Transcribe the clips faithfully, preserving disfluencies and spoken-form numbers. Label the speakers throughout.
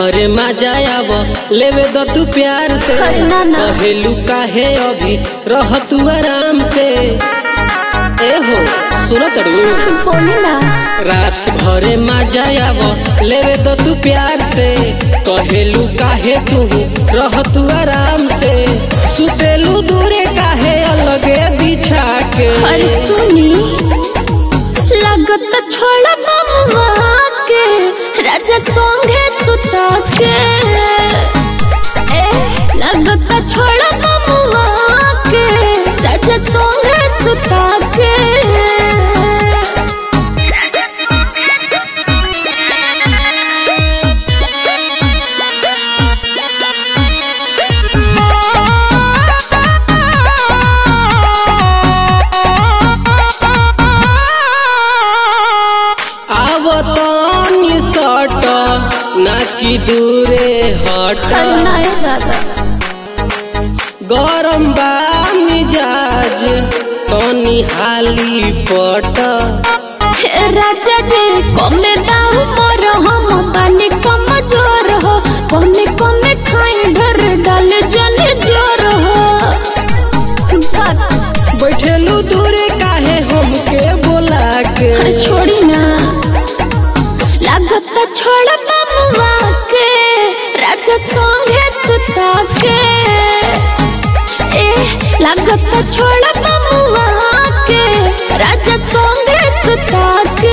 Speaker 1: भरे मजा आव लेवे द तू प्यार से। कहेलू काहे अभी रह तू आराम से। ए हो सुनो तड़ू
Speaker 2: बोली ना
Speaker 1: रात भरे मजा आव लेवे द तू प्यार से। कहेलू काहे तू रह तू आराम से। सुतेलू दूरे काहे अलगे बिछा के।
Speaker 2: अरे सुनी लगत छोड़ा ममुआ के राजा संगे सुता के। ए लगत छोड़ा ममुआ के राजा संगे सुता के।
Speaker 1: आवतानी सट ना की दूरे हट। गरम बा मिजाज तनी हाली पट।
Speaker 2: राजा जी कमे दाऊ मोर हम बानी कम जोर हो। कमे कमे खाई ढर डाल जल जोर हो।
Speaker 1: बैठेलू दूरे काहे हमके बोला के।
Speaker 2: अरे छोड़ी ना लागत छोड़ा ममुआ के राजा संगे सुता के। ए लागत छोड़ा ममुआ के राजा संगे सुता के।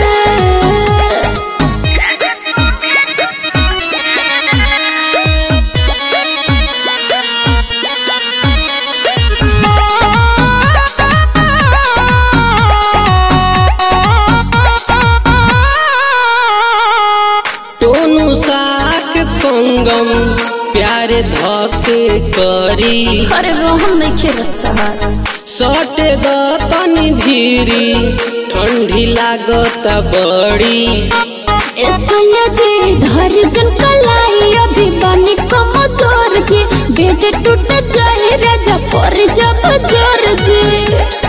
Speaker 1: टोनू साक संगम प्यारे धके करी।
Speaker 2: अरे रोहन नहीं खेल सहार
Speaker 1: सटे द तनी भीरी ठंडी लागत बड़ी।
Speaker 2: ए सैया जी धर जन कलाई अभी बानी कम जोर जी। बेड टूट जाए राजा पर जब जोर जी।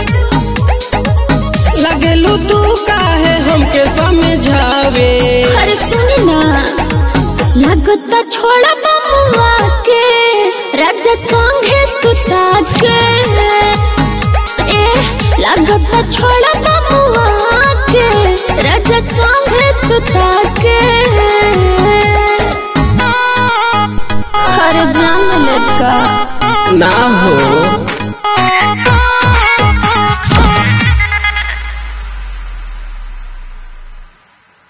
Speaker 1: लगेलू तू काहे हमके समझावे।
Speaker 2: अरे सुनी ना लागत छोड़ा ममुआ के राजा संगे सुता के। ए लागत छोड़ा ममुआ के राजा संगे सुता के। अरे जान लगा
Speaker 1: ना हो